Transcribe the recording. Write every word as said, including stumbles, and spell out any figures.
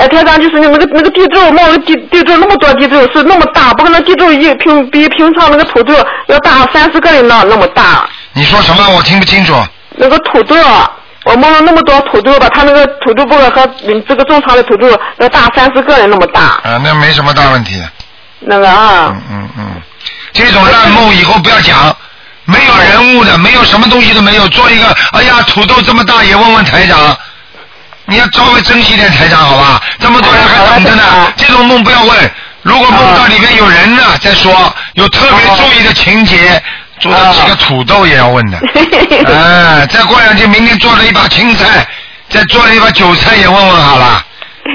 哎，台长就是那个那个地柱，冒个地地柱那么多地柱是那么大，不可能地柱一平比平常那个土豆要大三十个人那那么大。 你说什么？我听不清楚。 那个土豆，我摸了那么多土豆吧，它那个土豆不和这个正常的土豆要大三十个人那么大。 啊，那没什么大问题。 那个啊。 嗯嗯嗯，这种烂梦以后不要讲，没有人物的，没有什么东西都没有，做一个，哎呀，土豆这么大也问问台长。你要稍微珍惜点台长好吧？这么多人还等着呢，这种梦不要问。如果梦到里面有人呢，再说有特别注意的情节，做了几个土豆也要问的。哎，再过两天，明天做了一把青菜，再做了一把韭菜也问问好了。